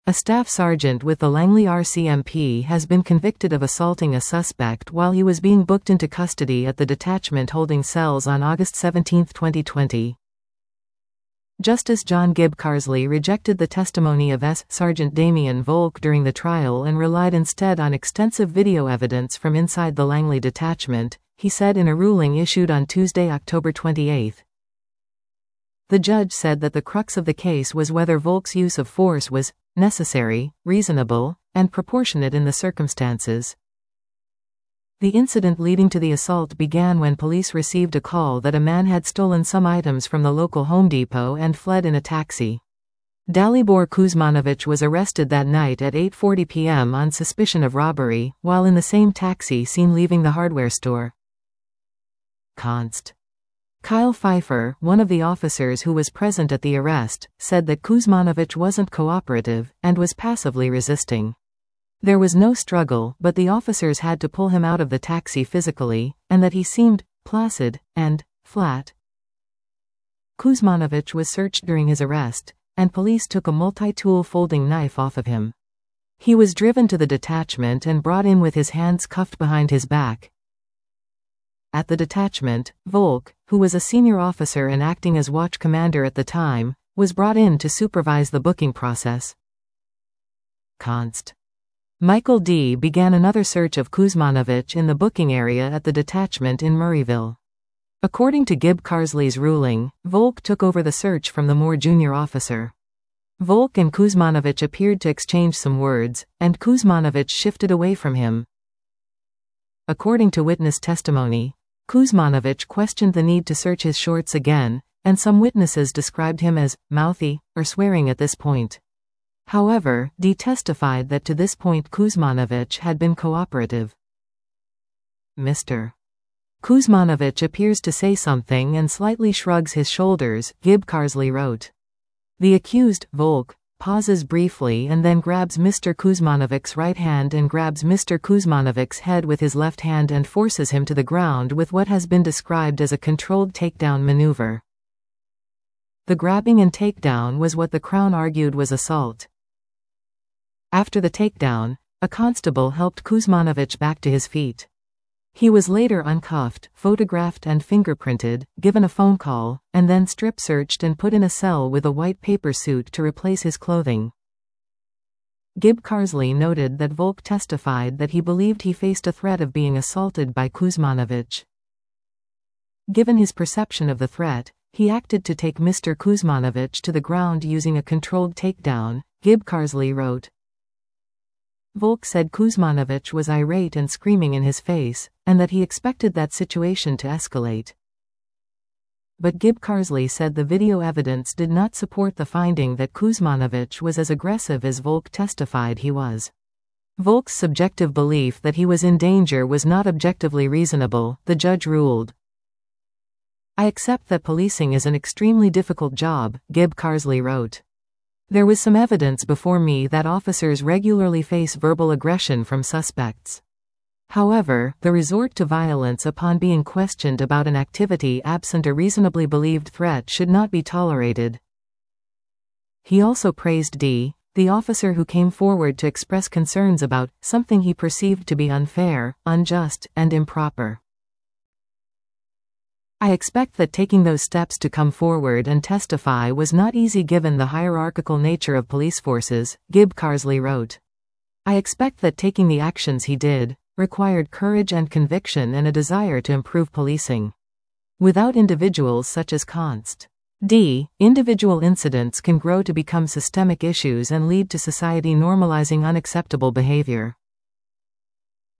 A staff sergeant with the Langley RCMP has been convicted of assaulting a suspect while he was being booked into custody at the detachment holding cells on August 17, 2020. Justice John Gibb Carsley rejected the testimony of Sergeant Damien Volk during the trial and relied instead on extensive video evidence from inside the Langley detachment, he said in a ruling issued on Tuesday, October 28. The judge said that the crux of the case was whether Volk's use of force was necessary, reasonable, and proportionate in the circumstances. The incident leading to the assault began when police received a call that a man had stolen some items from the local Home Depot and fled in a taxi. Dalibor Kuzmanovic was arrested that night at 8:40 p.m. on suspicion of robbery, while in the same taxi seen leaving the hardware store. Const. Kyle Pfeiffer, one of the officers who was present at the arrest, said that Kuzmanovic wasn't cooperative, and was passively resisting. There was no struggle, but the officers had to pull him out of the taxi physically, and that he seemed placid and flat. Kuzmanovic was searched during his arrest, and police took a multi-tool folding knife off of him. He was driven to the detachment and brought in with his hands cuffed behind his back. At the detachment, Volk, who was a senior officer and acting as watch commander at the time, was brought in to supervise the booking process. Const. Michael D. began another search of Kuzmanovic in the booking area at the detachment in Murrayville. According to Gibb Carsley's ruling, Volk took over the search from the more junior officer. Volk and Kuzmanovic appeared to exchange some words, and Kuzmanovic shifted away from him. According to witness testimony, Kuzmanovic questioned the need to search his shorts again, and some witnesses described him as mouthy or swearing at this point. However, D testified that to this point Kuzmanovic had been cooperative. Mr. Kuzmanovic appears to say something and slightly shrugs his shoulders, Gibb Carsley wrote. The accused, Volk, pauses briefly and then grabs Mr. Kuzmanovic's right hand and grabs Mr. Kuzmanovic's head with his left hand and forces him to the ground with what has been described as a controlled takedown maneuver. The grabbing and takedown was what the Crown argued was assault. After the takedown, a constable helped Kuzmanovic back to his feet. He was later uncuffed, photographed and fingerprinted, given a phone call, and then strip-searched and put in a cell with a white paper suit to replace his clothing. Gibb Carsley noted that Volk testified that he believed he faced a threat of being assaulted by Kuzmanovic. Given his perception of the threat, he acted to take Mr. Kuzmanovic to the ground using a controlled takedown, Gibb Carsley wrote. Volk said Kuzmanovic was irate and screaming in his face, and that he expected that situation to escalate. But Gibb Carsley said the video evidence did not support the finding that Kuzmanovic was as aggressive as Volk testified he was. Volk's subjective belief that he was in danger was not objectively reasonable, the judge ruled. I accept that policing is an extremely difficult job, Gibb Carsley wrote. There was some evidence before me that officers regularly face verbal aggression from suspects. However, the resort to violence upon being questioned about an activity absent a reasonably believed threat should not be tolerated. He also praised D., the officer who came forward to express concerns about something he perceived to be unfair, unjust, and improper. I expect that taking those steps to come forward and testify was not easy given the hierarchical nature of police forces, Gibb Carsley wrote. I expect that taking the actions he did required courage and conviction and a desire to improve policing. Without individuals such as Const. D., individual incidents can grow to become systemic issues and lead to society normalizing unacceptable behavior.